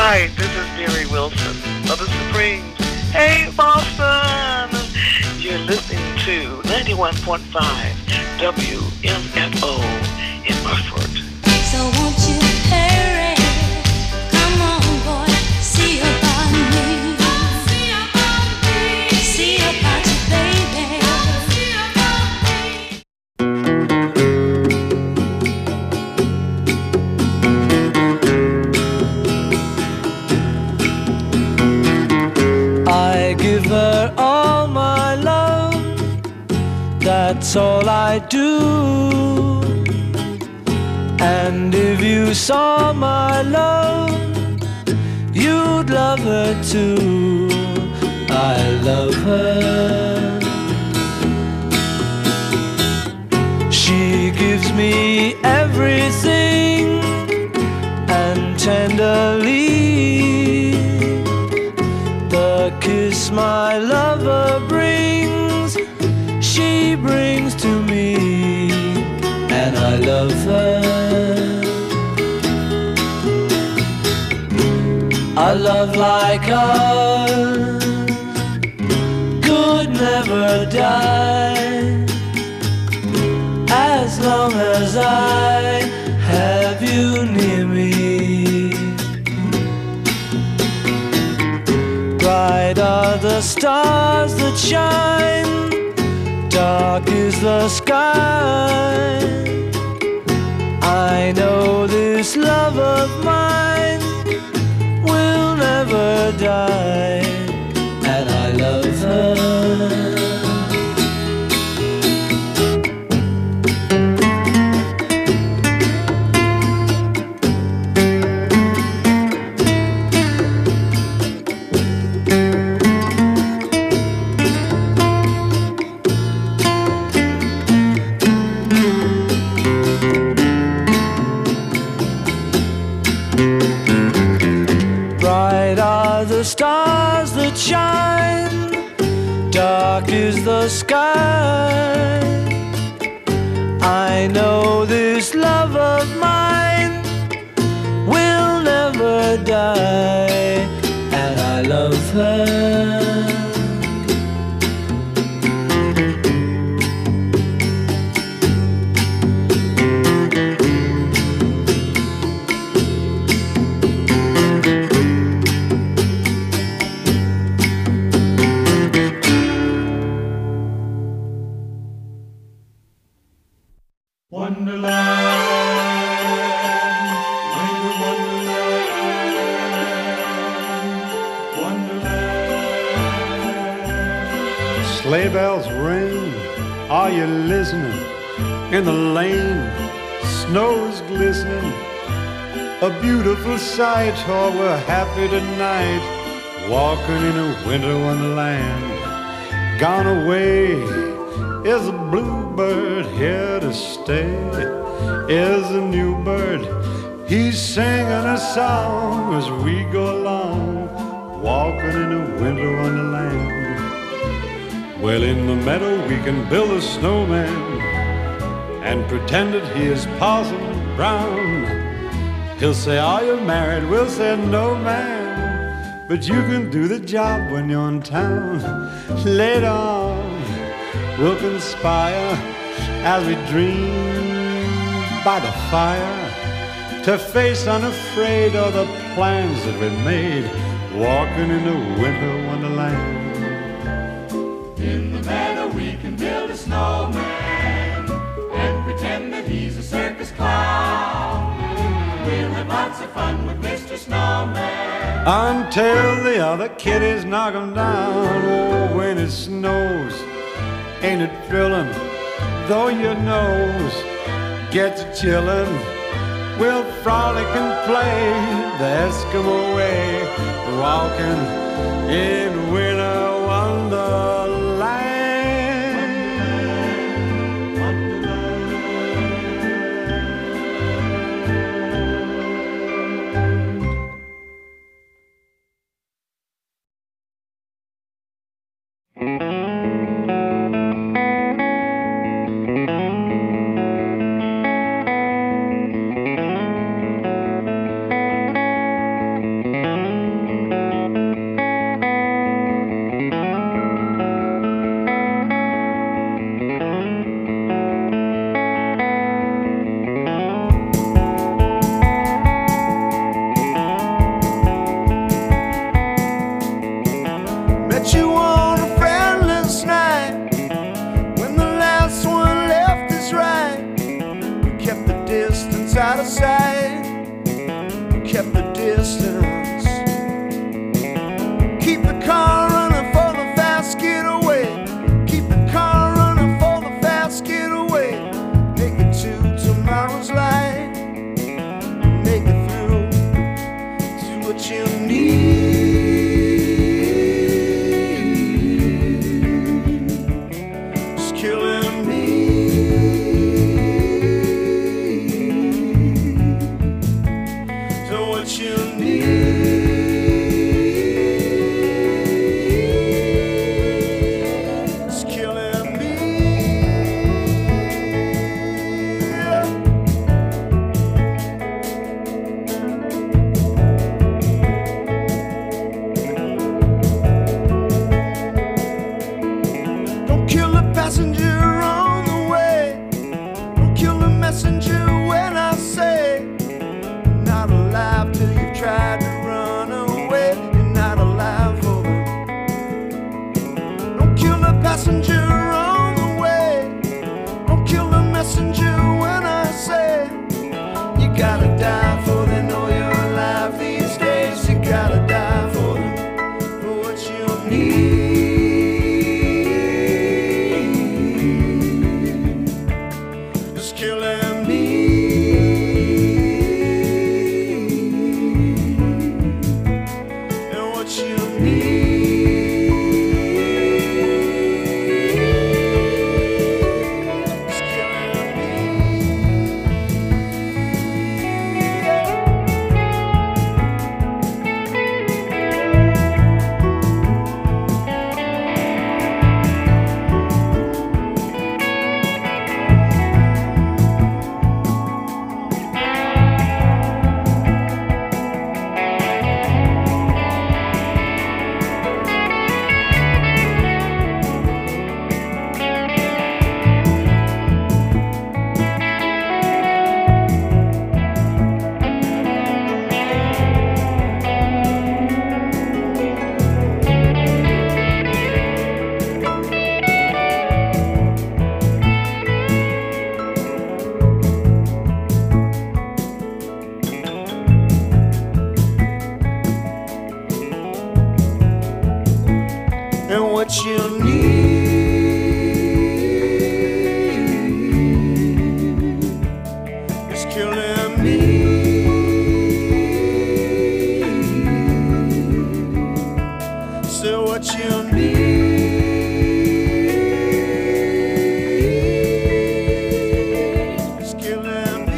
Hi, this is Mary Wilson of the Supremes. Hey, Boston! You're listening to 91.5 WMFO in Hartford. So won't you hurry? Come on, boy, see about me. See about me. See about you, baby. See about me. I give her all my love, that's all I do. And if you saw my love, you'd love her too. I love her. She gives me everything, and tenderly the kiss my lover brings, she brings to me, and I love her. A love like ours could never die, as long as I have you near me. Bright are the stars that shine, dark is the sky. I know this love of mine will never die, and I love her. Bright are the stars that shine, dark is the sky. I know this love of mine will never die, and I love her. Sleigh bells ring, are you listening? In the lane, snow's glistening. A beautiful sight, oh, we're happy tonight, walking in a winter wonderland. Gone away is a bluebird, here to stay is a new bird. He's singing a song as we go along, walking in a winter wonderland. Well, in the meadow we can build a snowman and pretend that he is Parson Brown. He'll say, are you married? We'll say, no, man, but you can do the job when you're in town. Later on, we'll conspire as we dream by the fire to face unafraid all the plans that we made, walking in a winter wonderland. In the meadow we can build a snowman and pretend that he's a circus clown. We'll have lots of fun with Mr. Snowman until the other kiddies knock him down. Oh, when it snows, ain't it thrilling? Though your nose gets chillin', we'll frolic and play the Eskimo way, walking in winter wonderland. killing me. And what you need is killing me. And what you need is killing me. So what you need is killing me.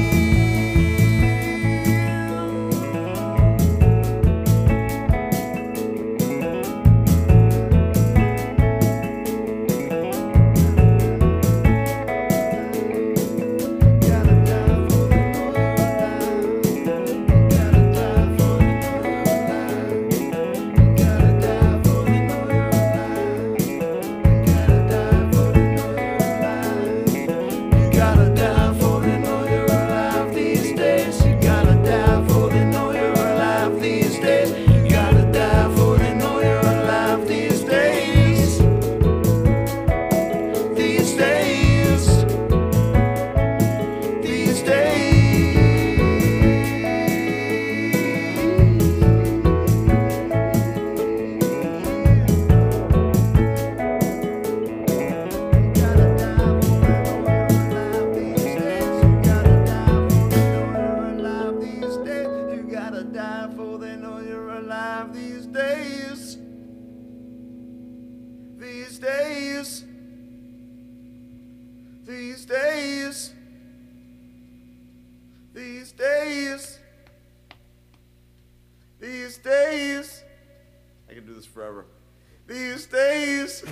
These days, I can do this forever. These days.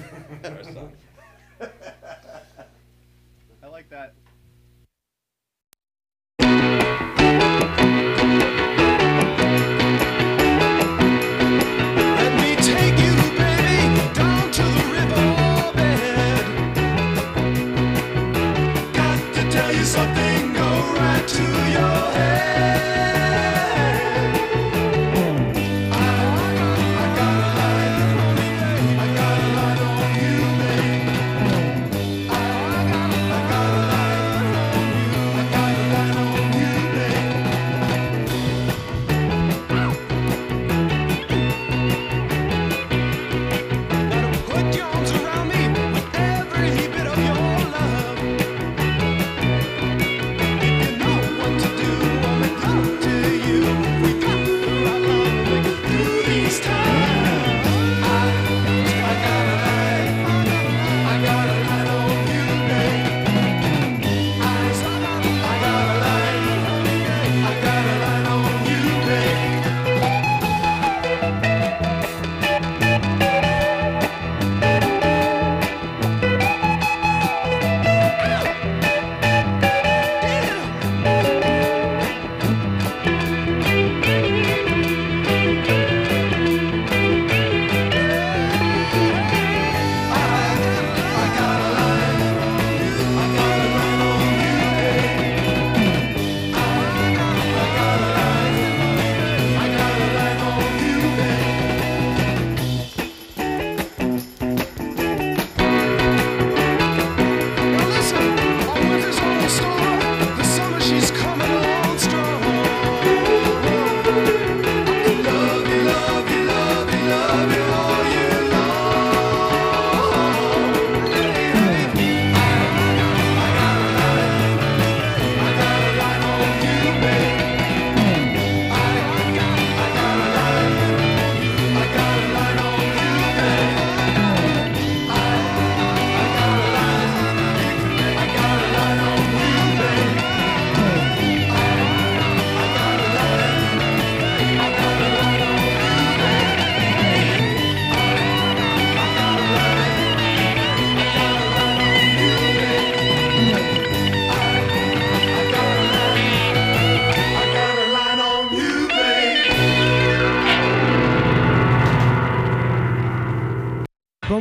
I like that. Let me take you, baby, down to the riverbed. Got to tell you something, go right to your head.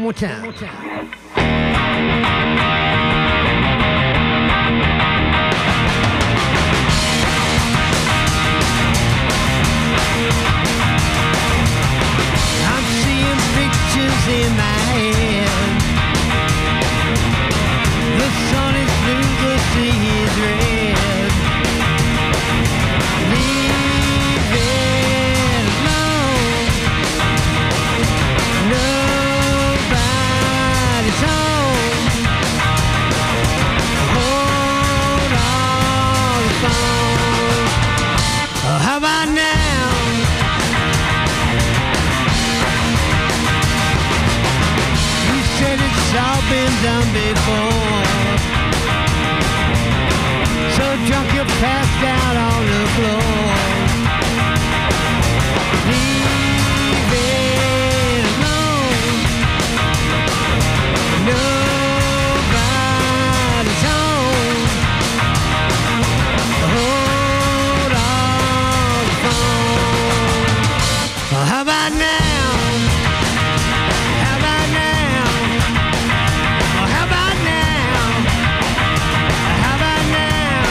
more time. I'm seeing pictures in my head. The sun is blue, the sea is red. Leave it alone. Nobody's home. Hold on the phone. How about now? You said it's all been done before. So drunk you passed out on the floor. Leave it alone. Nobody's home. Hold on the phone. How about now? How about now? How about now? How about now?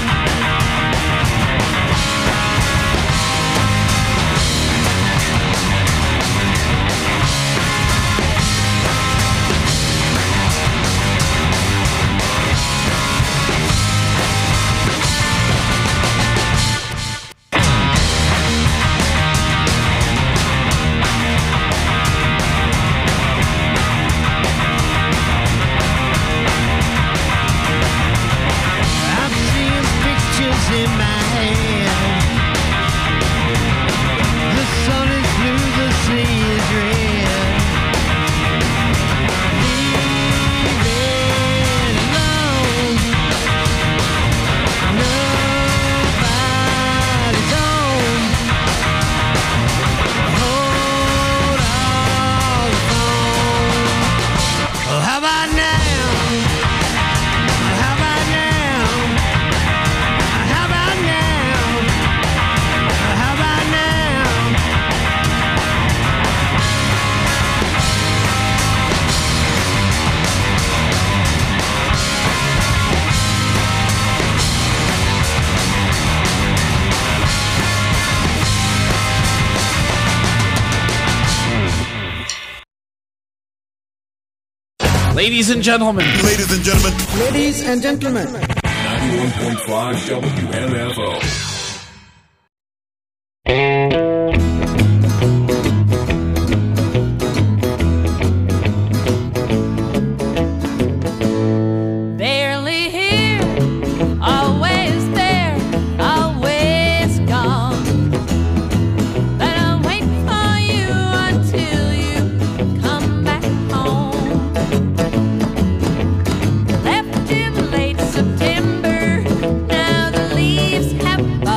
I'm seeing pictures in my head. The sun is blue, the sea is red. Leave it alone. Nobody's home. Hold on the phone. How about now? How about now? How about now? How about now? Ladies and gentlemen. Ladies and gentlemen. Ladies and gentlemen. 91.5 WMFO. Barely here, always there, always gone. But I'll wait for you until you come back home. Left in late September, now the leaves have fallen.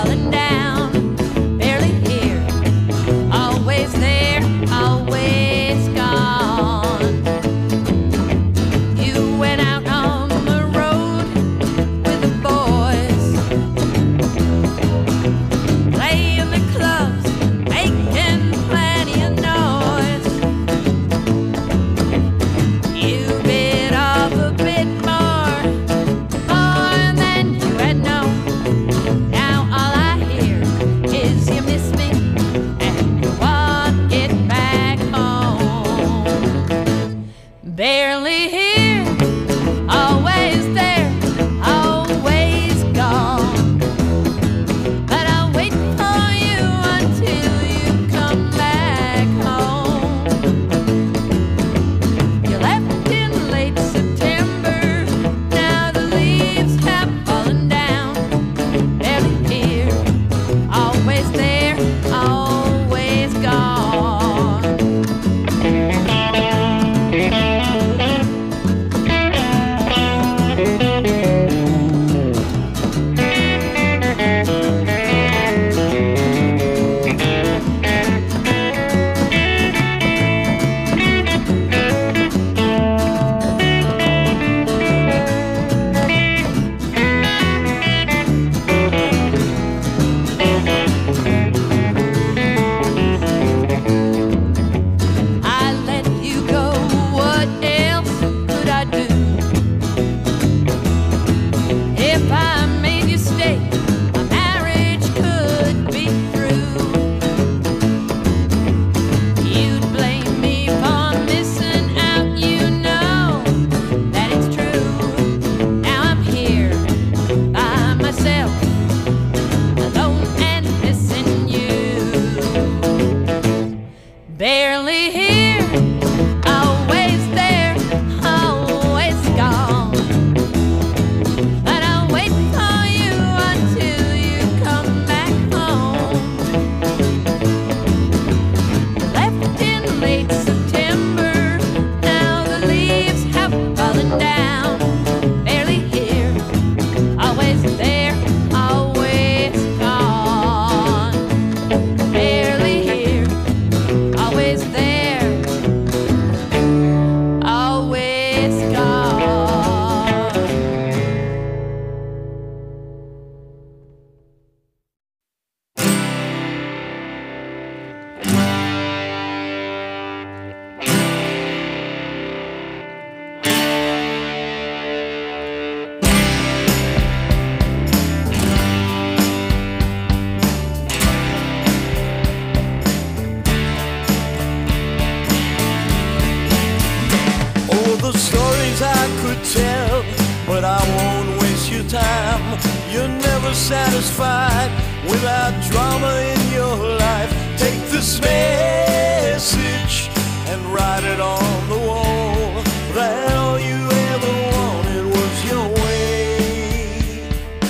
You're never satisfied without drama in your life. Take this message and write it on the wall, that all you ever wanted was your way.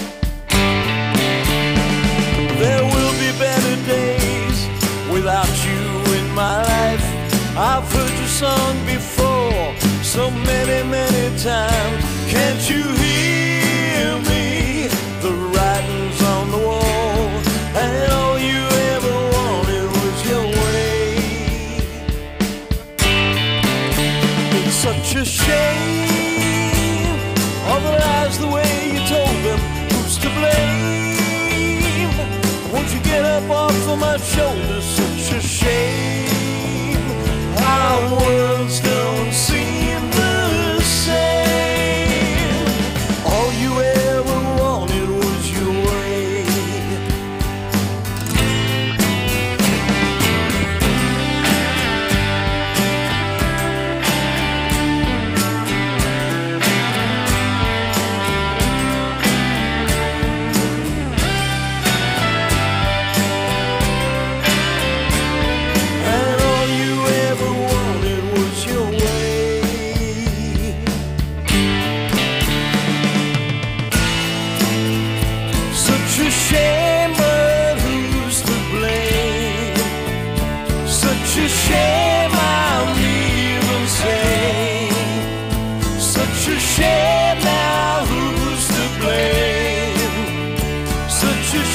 There will be better days without you in my life. I've heard your song before so many, many times. Can't you hear me? The writing's on the wall, and all you ever wanted was your way. It's such a shame, all the lies the way you told them. Who's to blame? Won't you get up off of my shoulders? Such a shame, our worlds don't seem the same. All you ever wanted was your way. And all you ever wanted was your way. Such a shame, but who's to blame? Such a shame, I'm even sane. Such a shame, now who's to blame? Such a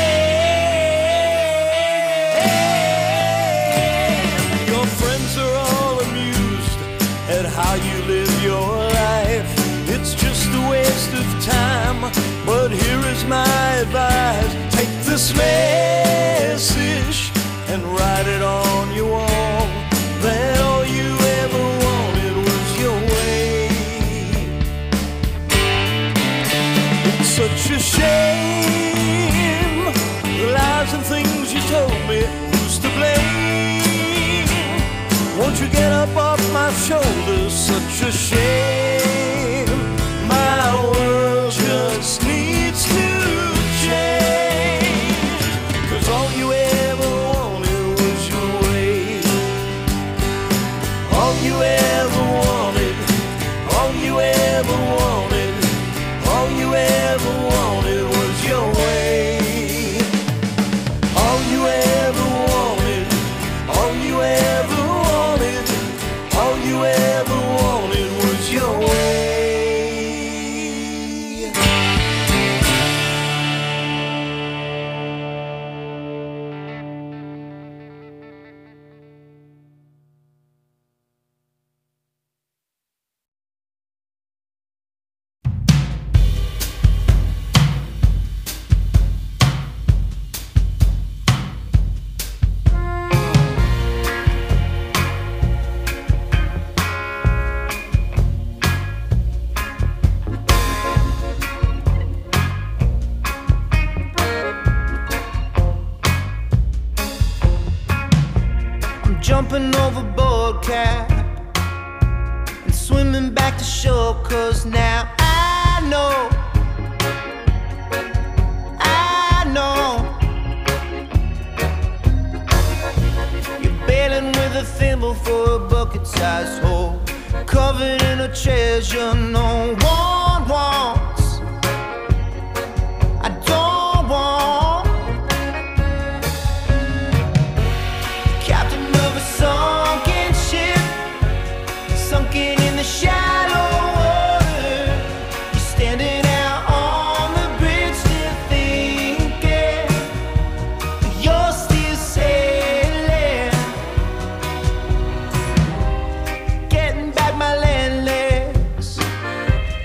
shame. Your friends are all amused at how you live your life. It's just a waste of time, but here is my advice. Take this message and write it on your wall, that all you ever wanted was your way. It's such a shame, the lies and things you told me. Who's to blame? Won't you get up off my shoulders? Such a shame, my world just needs to change. 'Cause all you ever wanted was your way. All you ever wanted, all you ever wanted, all you ever wanted was your way. All you ever wanted, all you ever wanted, all you ever wanted was your way. Jumping overboard, Cap, and swimming back to shore. 'Cause now I know you're bailing with a thimble for a bucket-sized hole, covered in a treasure no one wants. I don't want. Captain of a sunken ship, sunken in the shallow water. You're standing out on the bridge, still thinking you're still sailing. Getting back my land legs,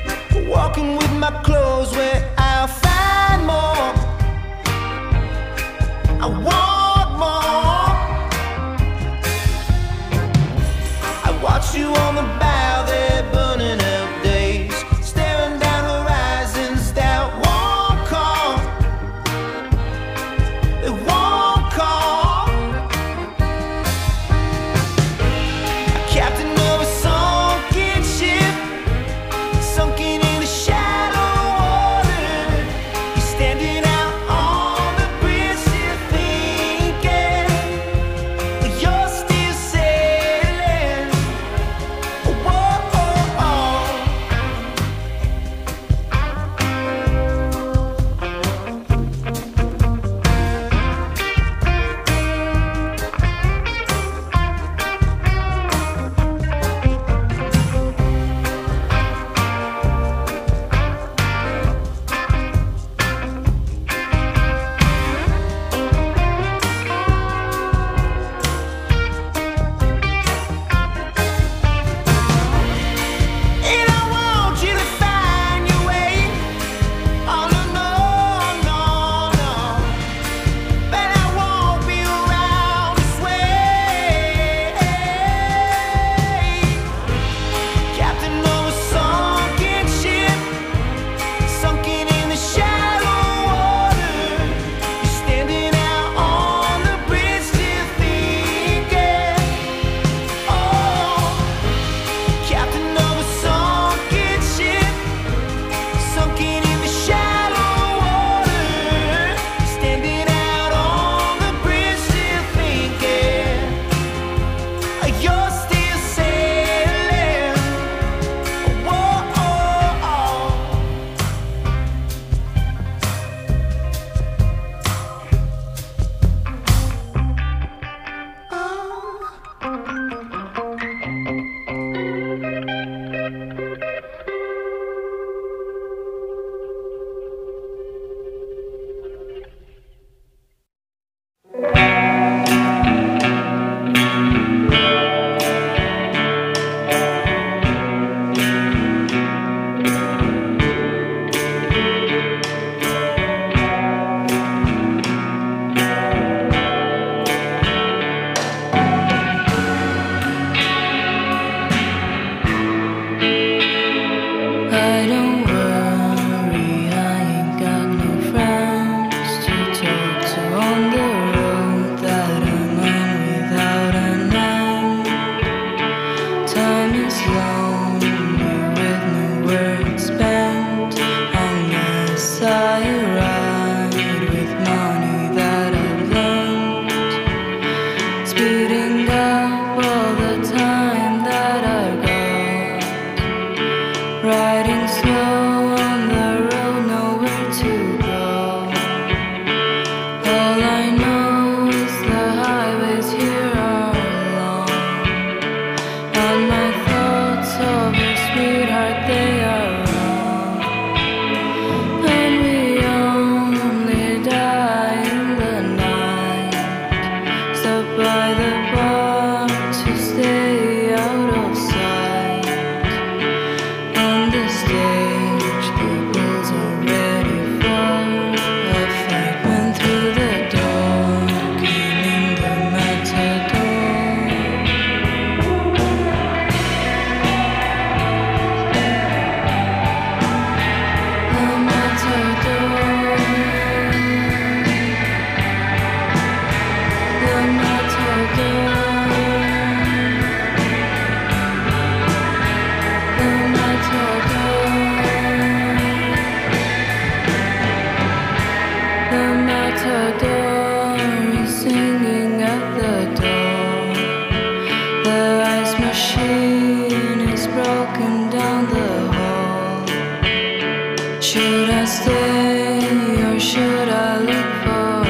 stay or should I look for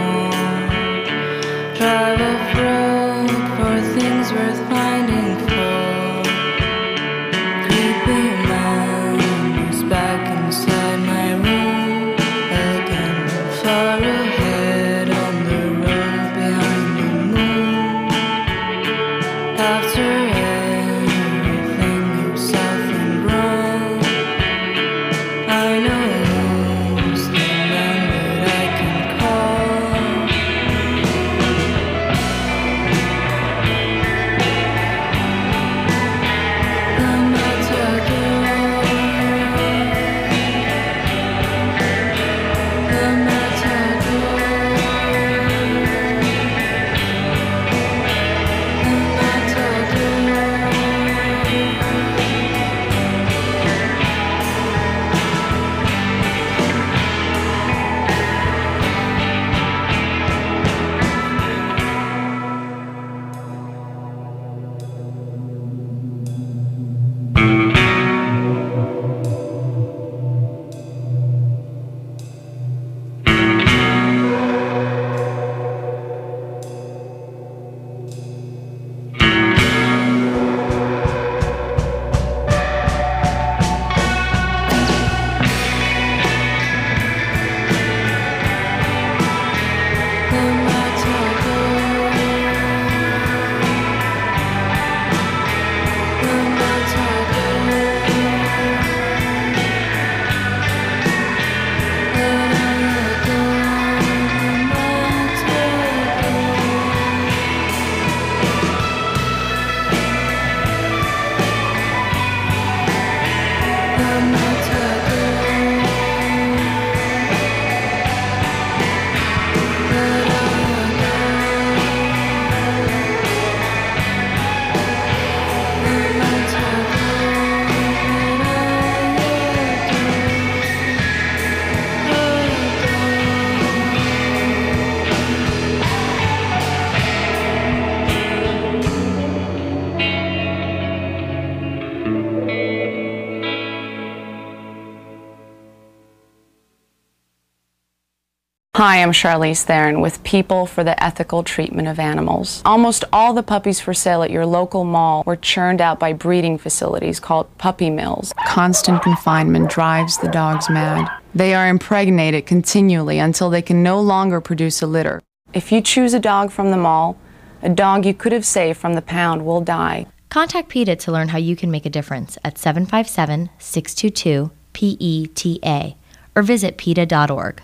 more? Drive off-road for things worth finding for. Creepy man is back inside my room again, far ahead on the road behind the moon. After everything goes south and wrong, I know who's the man that I can call. The Matador, the Matador, the Matador. Hi, I'm Charlize Theron with People for the Ethical Treatment of Animals. Almost all the puppies for sale at your local mall were churned out by breeding facilities called puppy mills. Constant confinement drives the dogs mad. They are impregnated continually until they can no longer produce a litter. If you choose a dog from the mall, a dog you could have saved from the pound will die. Contact PETA to learn how you can make a difference at 757-622-PETA or visit PETA.org.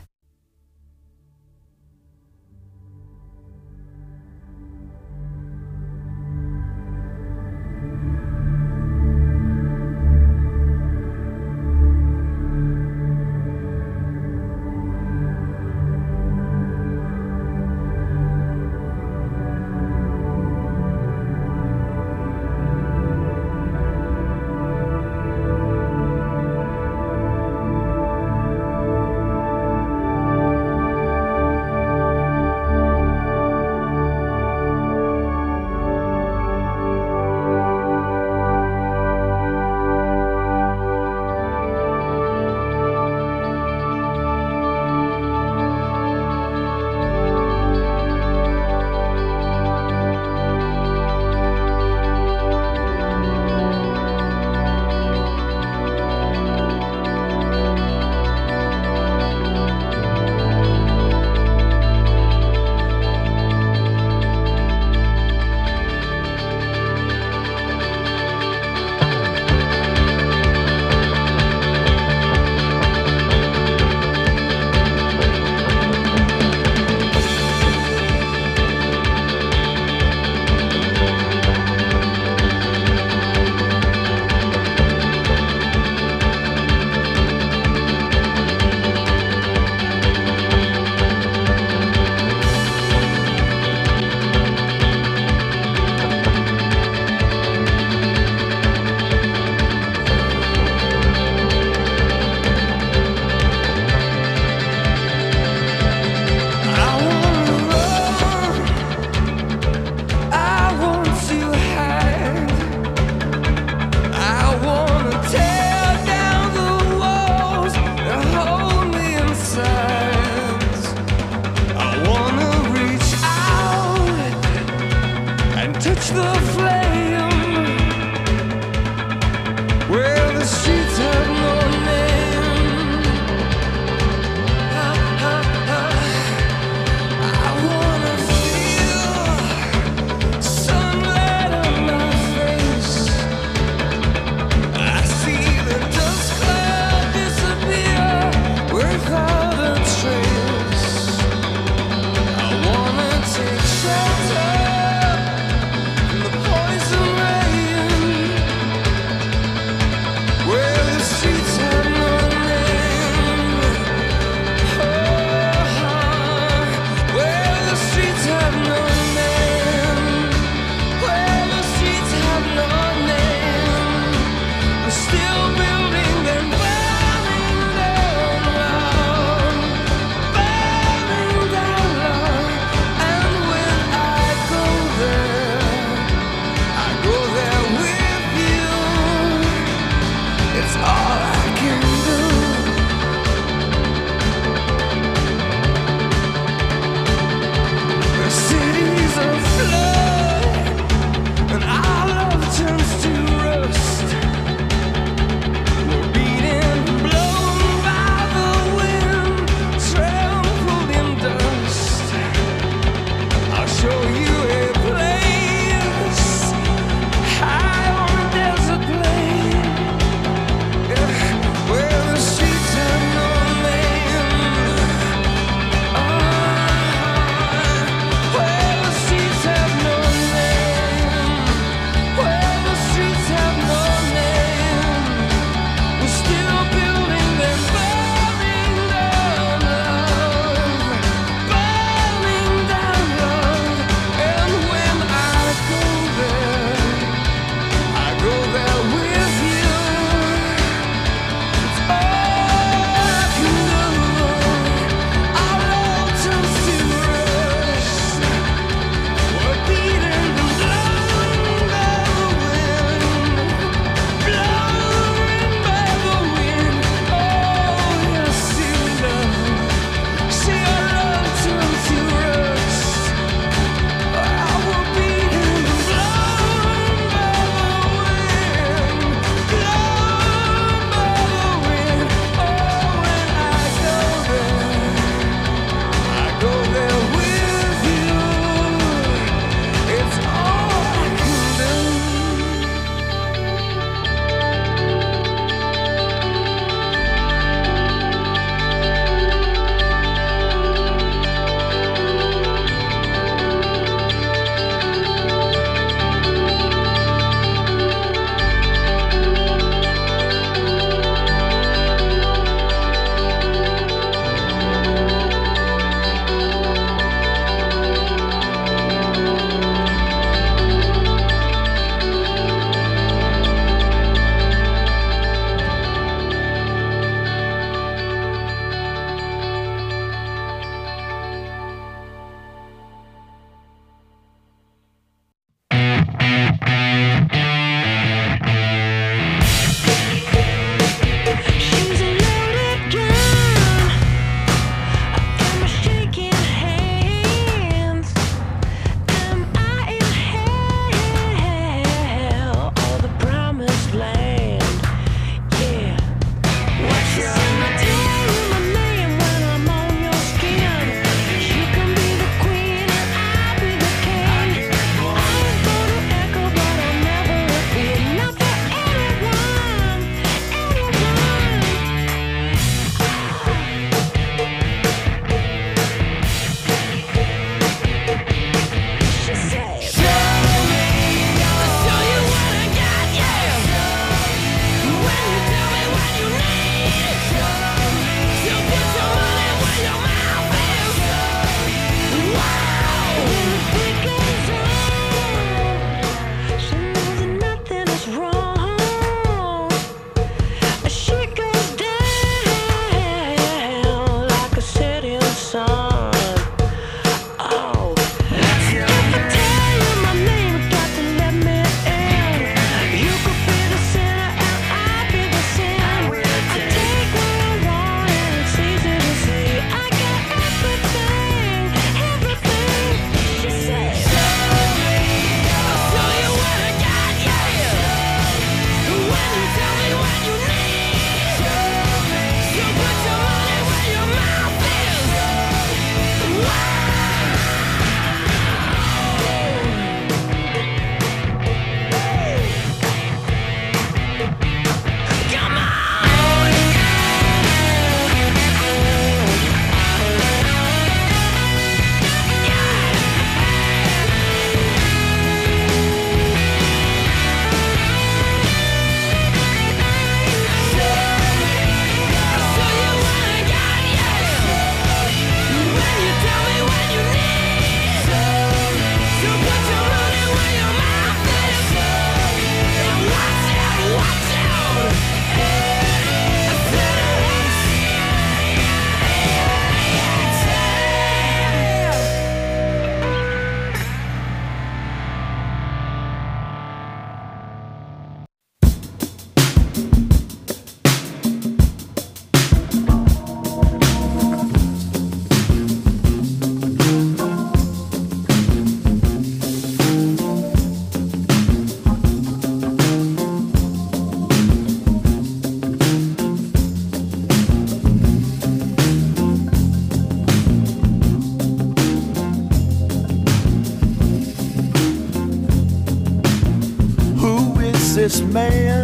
this man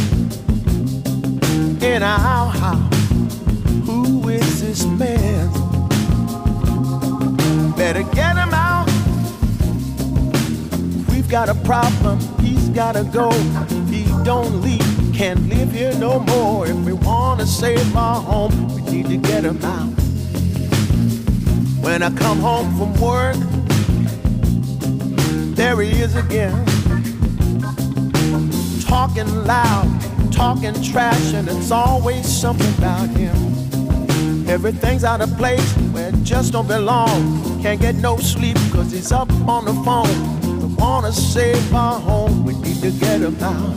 in our house? Who is this man? Better get him out. We've got a problem, he's gotta go. If he don't leave, can't live here no more. If we wanna save our home, we need to get him out. When I come home from work, there he is again, talking loud, talking trash, and it's always something about him. Everything's out of place where it just don't belong. Can't get no sleep cause he's up on the phone. We wanna save our home, we need to get him out.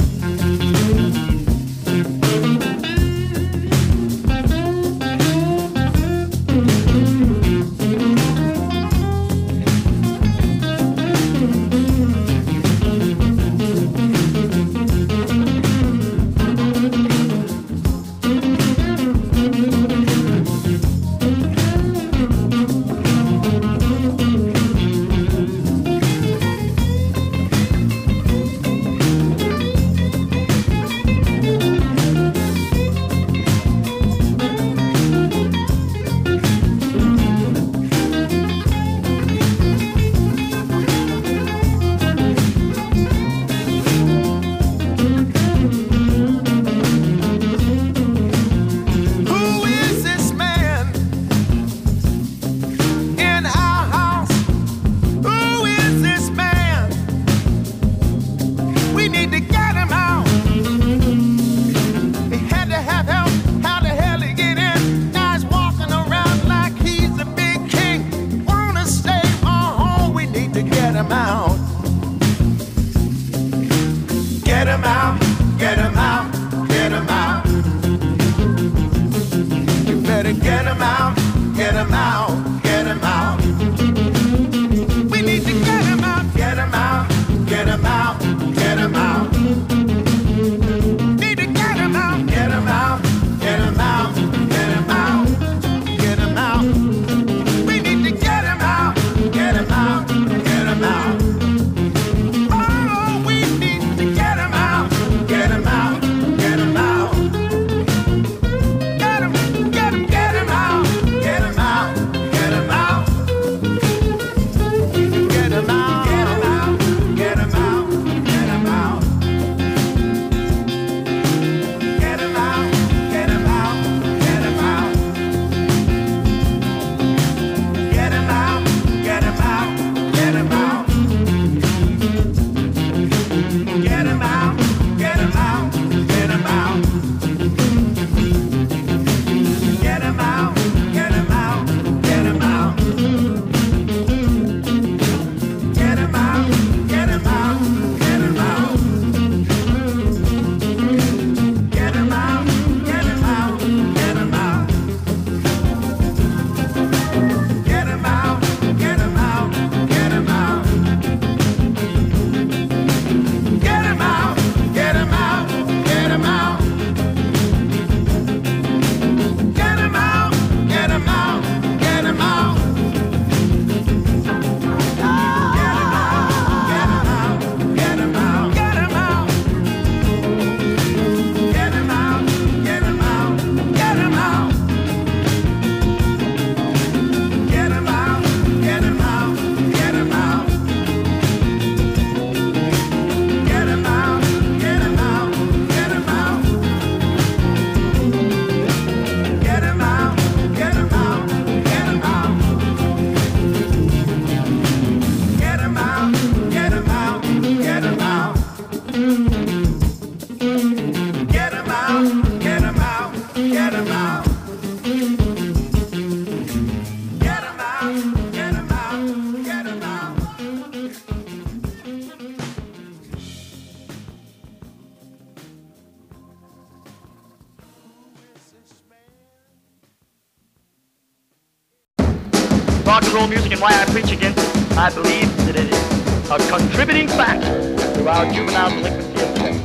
rock and roll music and why I preach against it, I believe that it is a contributing factor to our juvenile delinquency of sex.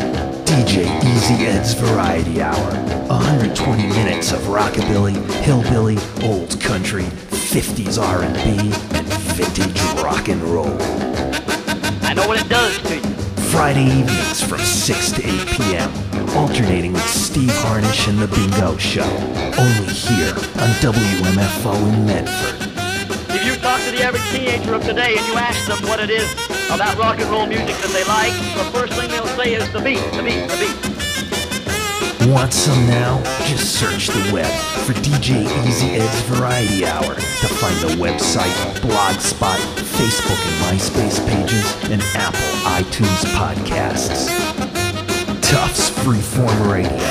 DJ Easy Ed's Variety Hour. 120 minutes of rockabilly, hillbilly, old country, 50s R&B, and vintage rock and roll. I know what it does to you. Friday evenings from 6 to 8 p.m., alternating with Steve Harnish and The Bingo Show, only here on WMFO in Medford. If you talk to the average teenager of today and you ask them what it is about rock and roll music that they like, the first thing they'll say is the beat, the beat, the beat. Want some now? Just search the web for DJ Easy Ed's Variety Hour to find the website, Blogspot, Facebook and MySpace pages, and Apple iTunes podcasts. Tufts Freeform Radio,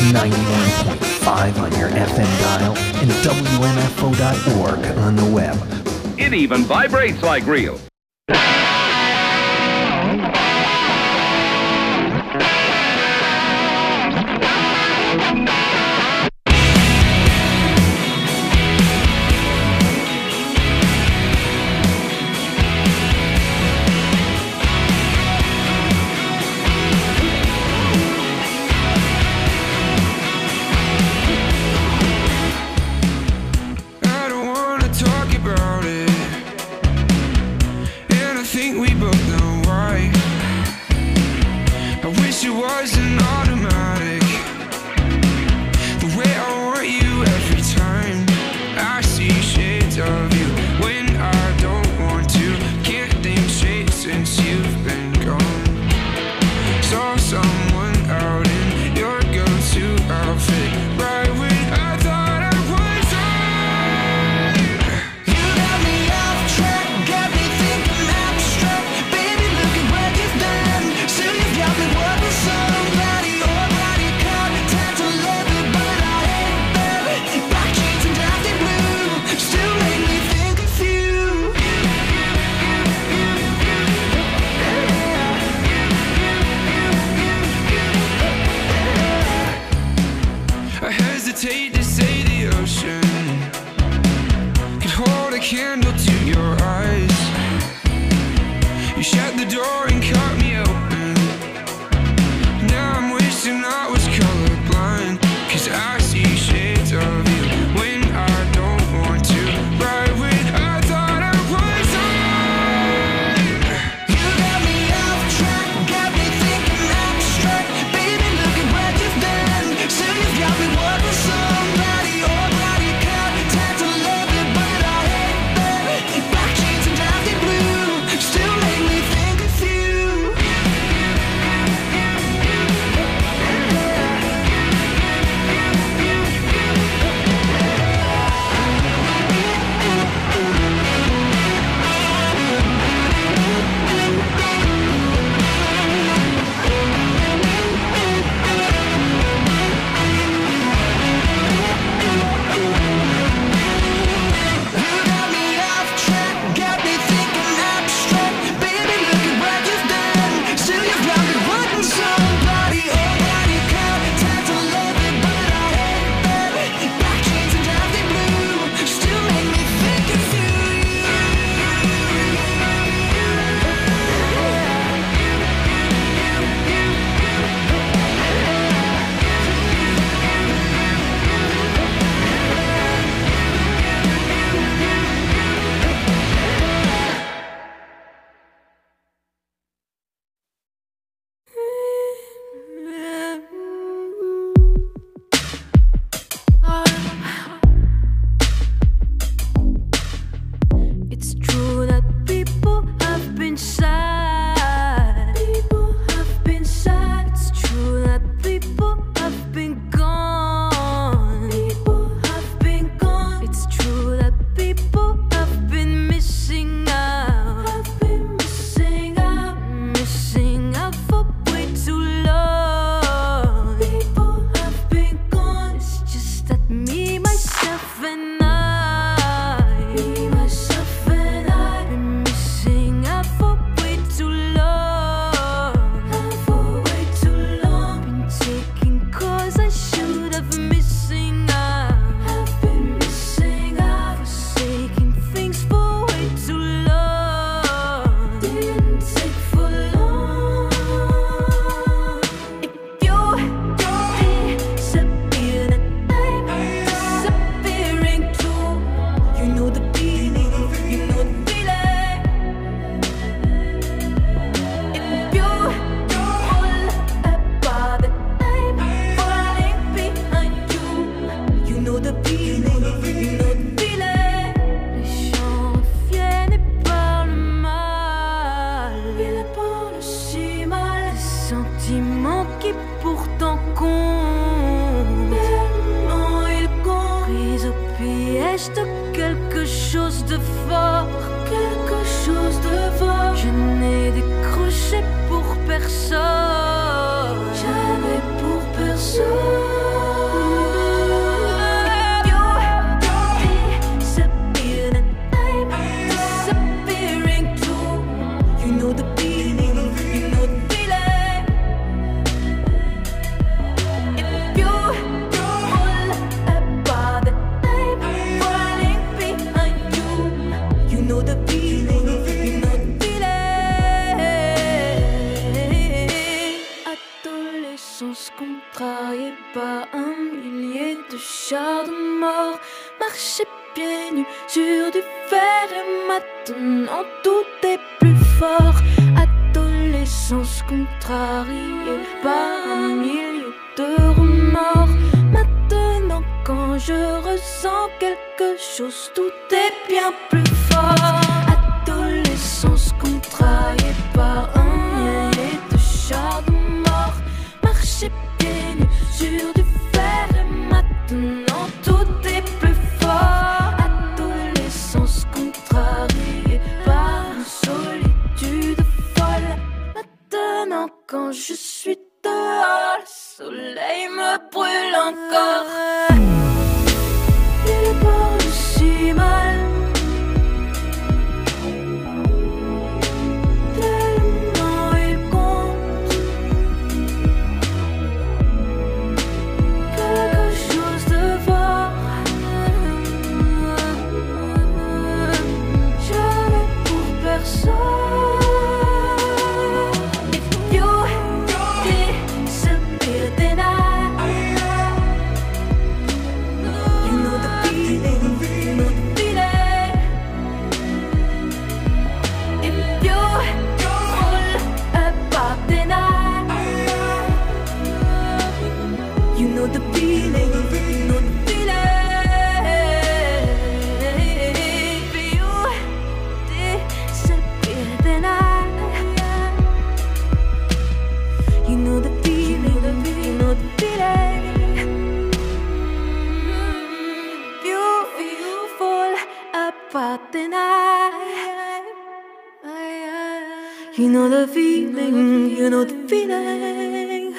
91.5 on your FM dial, and WMFO.org on the web. It even vibrates like real. Missing out. reste quelque chose de fort, quelque chose de fort. Je n'ai décroché pour personne, jamais pour personne. Contrarié par un millier de chars de mort, marcher pieds nus sur du fer et maintenant tout est plus fort. Adolescence contrariée par un millier de remords. Maintenant quand je ressens quelque chose, tout est bien plus fort. Adolescence contrariée par un millier de chars de mort, marcher pieds nus sur du fer et maintenant tout est plus fort. Adolescence contrariée par une solitude folle. Maintenant quand je suis dehors, le soleil me brûle encore. Il parle si mal, tellement il compte. Quelque chose de fort, jamais pour personne. If you disappear, then I, you know the feeling, you know the feeling. If you fall apart, then I, you know the feeling, you know the feeling. If you disappear, then I, you know the feeling, you know the feeling. If you fall apart, then I, you know the feeling, you know the feeling.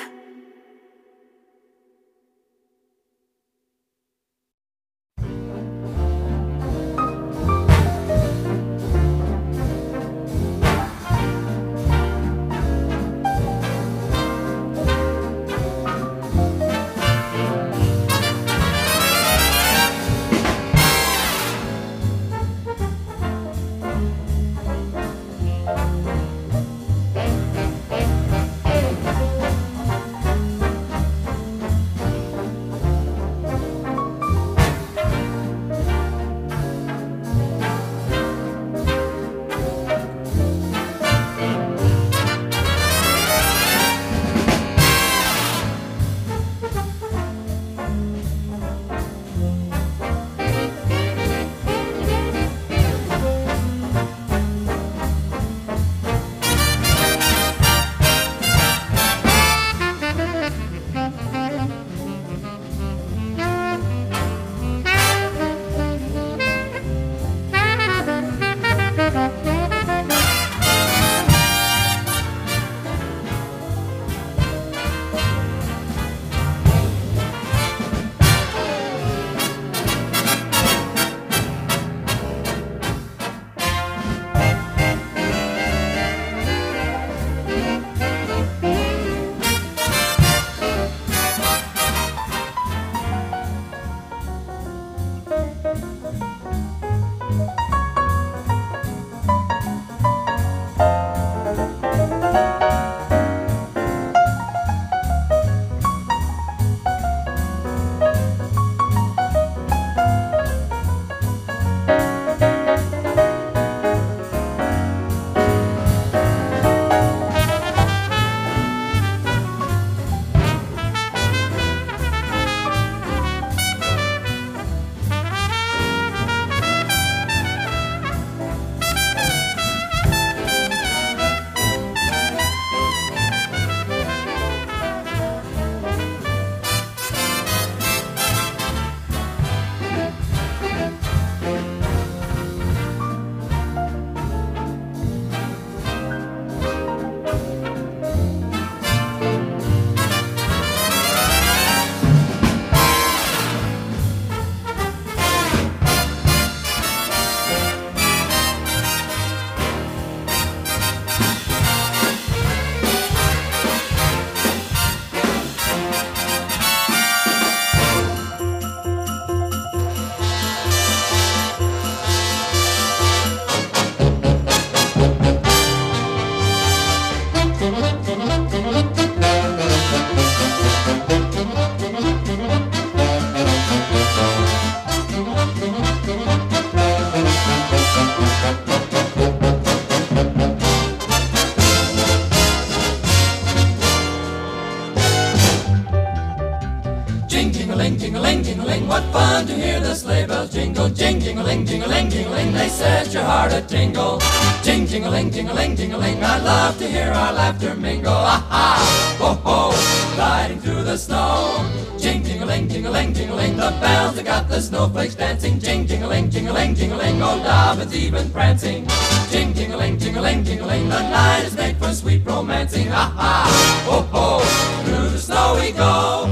jing-jing-a-ling, jing-a-ling, jing-a-ling, they set your heart a tingle. Jing-jing-a-ling, jing-a-ling, jing-a-ling, I love to hear our laughter mingle. Ah-ha, ho-ho, gliding through the snow. Jing-jing-a-ling, jing-a-ling, jing-a-ling, the bells that got the snowflakes dancing. Jing-jing-a-ling, jing-a-ling, jing-a-ling, old Dobbin's even prancing. Jing-jing-a-ling, jing-a-ling, jing-a-ling, the night is made for sweet romancing. Ha-ha, ho-ho, through the snow we go.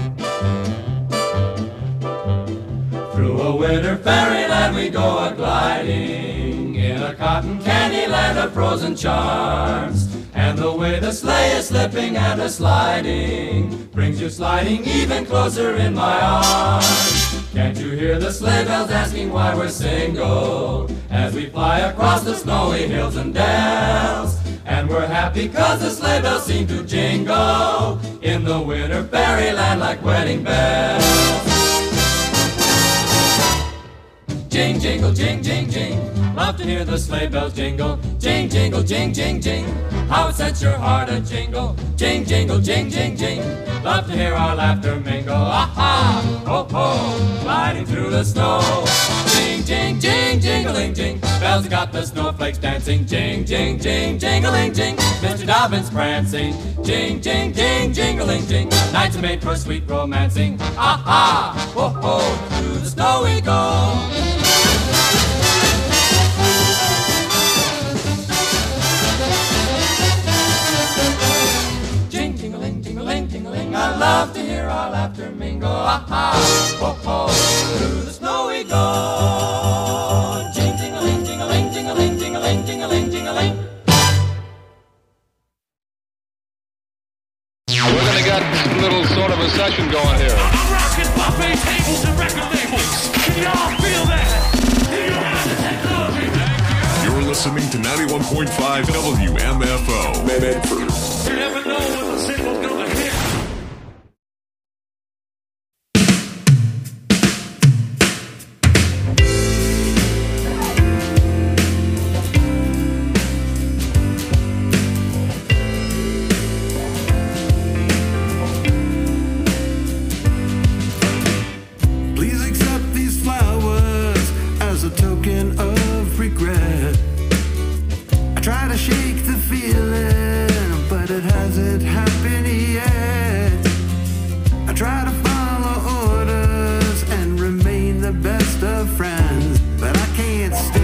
Through a winter fairyland we go a-gliding, in a cotton candy land of frozen charms. And the way the sleigh is slipping and a-sliding brings you sliding even closer in my arms. Can't you hear the sleigh bells asking why we're single, as we fly across the snowy hills and dales? And we're happy 'cause the sleigh bells seem to jingle in the winter fairyland like wedding bells. Jing, jingle, jing, jing, jing. Love to hear the sleigh bells jingle. Jing, jingle, jing, jing, jing. How it sets your heart a jingle. Jing, jingle, jing, jing, jing. Love to hear our laughter mingle. Aha, ho, ho, gliding through the snow. Jing, jing, jing, jingling, jing. Bells got the snowflakes dancing. Jing, jing, jing, jingling, jing. Mr. Dobbin's prancing. Jing, jing, jing, jingling, jing. Nights are made for sweet romancing. Aha, ho, ho, through the snow we go. I love to hear our laughter mingle. Ah-ha, ho-ho, through the snow we go. Jing-jing-a-ling, jing-a-ling, jing-a-ling, jing-a-ling, jing-a-ling, jing-a-ling. We're gonna get a little sort of a session going here. I'm rocking buffet tables and record labels. Can y'all feel that? You're listening to 91.5 WMFO. Medford. You never know when the single's gonna hit. Please accept these flowers as a token of regret. I try to shake the feeling, but it hasn't happened yet. I try to follow orders and remain the best of friends, but I can't stand